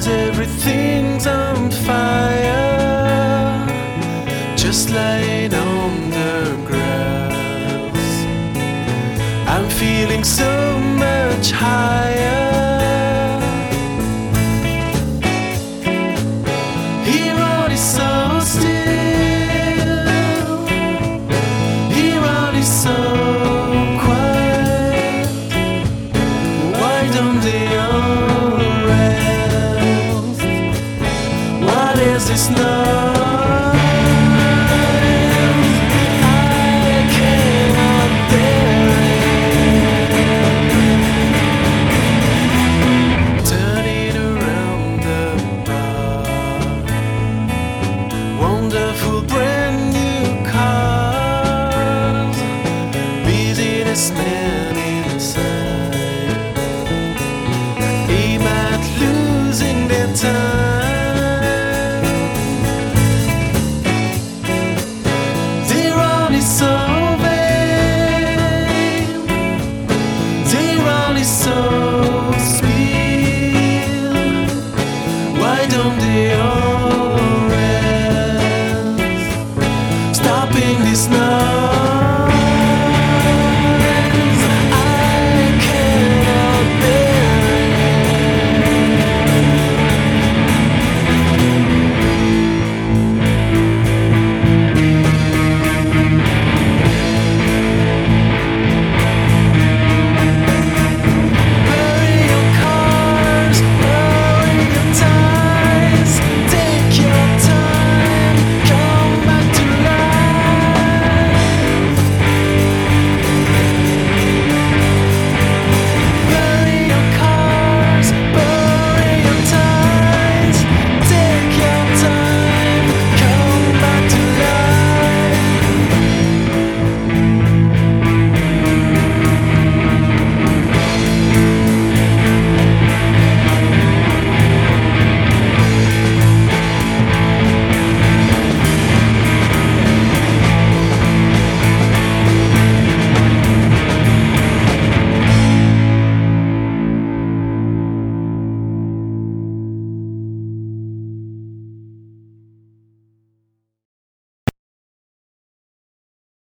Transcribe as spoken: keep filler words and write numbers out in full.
'cause everything's on fire, just lying on the grass. I'm feeling so much higher. Here all is so still, here all is so quiet. Why don't they all rest? What is this noise? Wonderful brand new cars, businessmen inside, aim at losing their time. They're only so vain, they're only so sweet. Why don't they all